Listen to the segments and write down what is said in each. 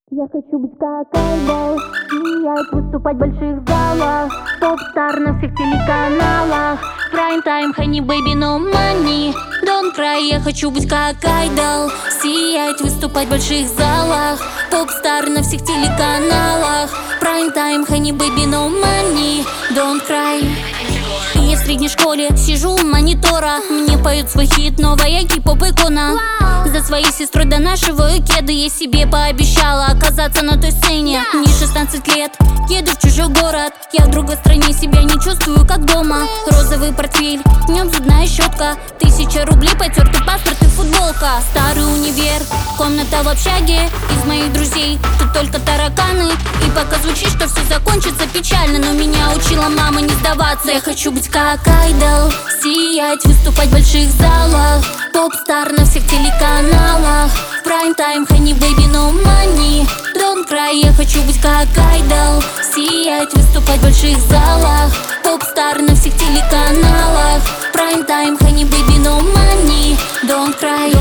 Я хочу быть как Айдол, сиять, выступать в больших залах, поп-стар на всех телеканалах. Прайм-тайм, Honey Baby, no money, don't cry. Я хочу быть как Айдол, сиять, выступать в больших залах, поп-стар на всех телеканалах. Прайм-тайм, Honey Baby, no money, don't cry. Я в средней школе сижу у монитора, мне поют свой хит новая кей-поп-икона. За своей сестрой донашиваю кеды, я себе пообещала оказаться на той сцене. Мне 16 лет, еду в чужой город, я в другой стране, себя не чувствую как дома. Розовый портфель, в нем зубная щетка, 1000 рублей, потертый паспорт и футболка. Старый универ, комната в общаге, из моих друзей тут только тараканы. И пока звучит, что все закончится печально, но меня учила мама не сдаваться. Я хочу быть как Айдол, сиять, выступать в больших залах, поп-стар на всех телеканалах. Прайм-тайм, Honey Baby, no money, don't cry. Я хочу быть как Айдол, сиять, выступать в больших залах, поп-стар на всех телеканалах. Прайм-тайм, Honey Baby, no money, don't cry.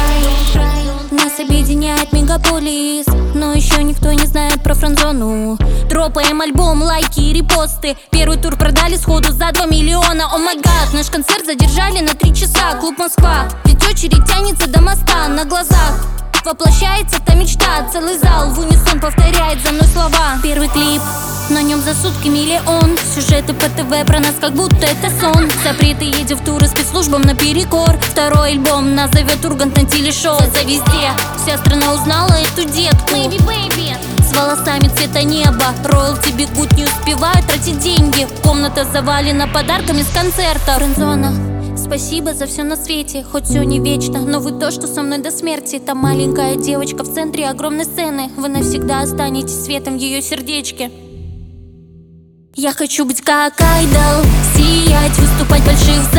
Нас объединяет мегаполис, но еще никто не знает про френдзону. Дропаем альбом, лайки и репосты. Первый тур продали сходу за 2 миллиона. О май гад, наш концерт задержали на 3 часа. Клуб Москва, ведь очередь тянется до моста. На глазах воплощается та мечта. Целый зал в унисон повторяет за мной слова. Первый клип, на нем за сутки миллион. Сюжеты по ТВ про нас, как будто это сон. Запреты, едем в туры спецслужбам наперекор. Второй альбом нас зовет Ургант на телешоу. За везде, вся страна узнала эту детку. Baby, baby. С волосами цвета неба, роялти бегут, не успевают тратить деньги. Комната завалена подарками с концерта. Френдзона, спасибо за все на свете, хоть все не вечно, но вы то, что со мной до смерти. Та маленькая девочка в центре огромной сцены, вы навсегда останетесь светом в ее сердечке. Я хочу быть как Айдол, сиять, выступать в больших залах,